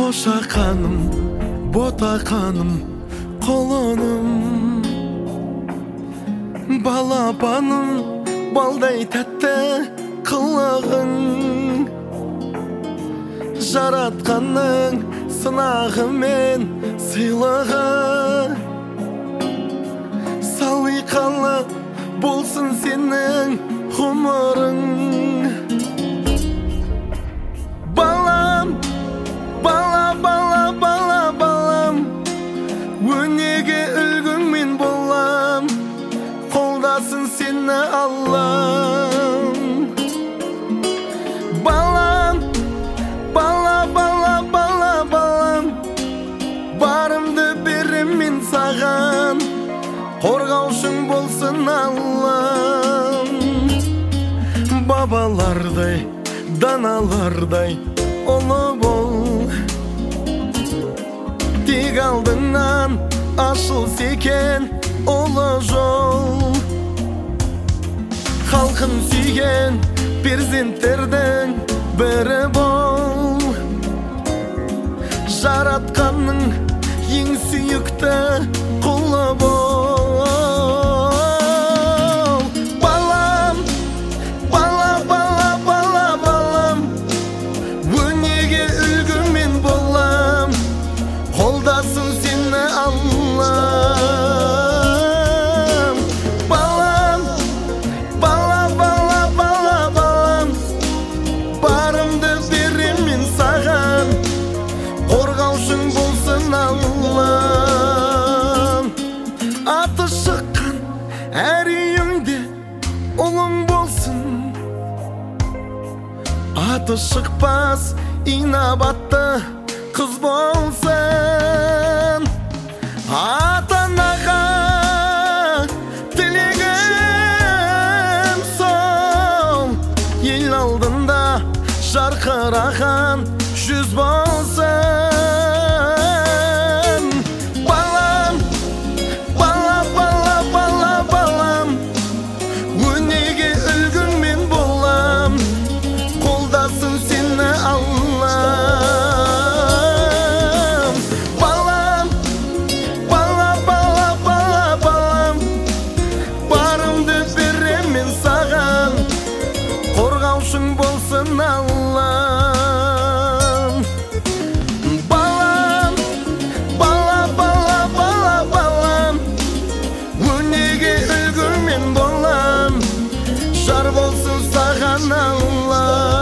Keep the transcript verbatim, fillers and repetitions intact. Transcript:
бошақаным, ботақаным, қолыным, балапаным, балдай тәтті қылығың, жаратқанның сынағы мен сыйлығы, салиқалы болсын сенің ғұмырың. Балам, бала, бала, бала, балам, өнеге үлгің мен болам, қолдасын сені Аллам. Балам, бала, бала, бала, балам, барымды берем мен саған, қорғаушың болсын Аллам. Бабалардай, даналардай ұлы бол, тек алдыңнан ашылса екен ұлы жол. Халқын сүйген перзенттердің бірі бол, жаратқанның ең сүйікті құлы бол. Қолдасын сені Аллам. Балам, бала, бала, бала, балам, барымды берем мен саған, қорғаушың болсын Аллам. Аты шыққан әр үйіңде ұлың болсын, аты шықпас инабатты қыз болсын. Ата-анаға тілегім сол, ел алдында жарқыраған жүз болсын. Балам, бала, бала, бала, балам, өнеге үлгің мен болам, қолдасын сені Аллам. Қорғаушың болсын Аллам. Балам, бала, бала, бала, балам, өнеге үлгің мен болам, жар болсын саған Аллам.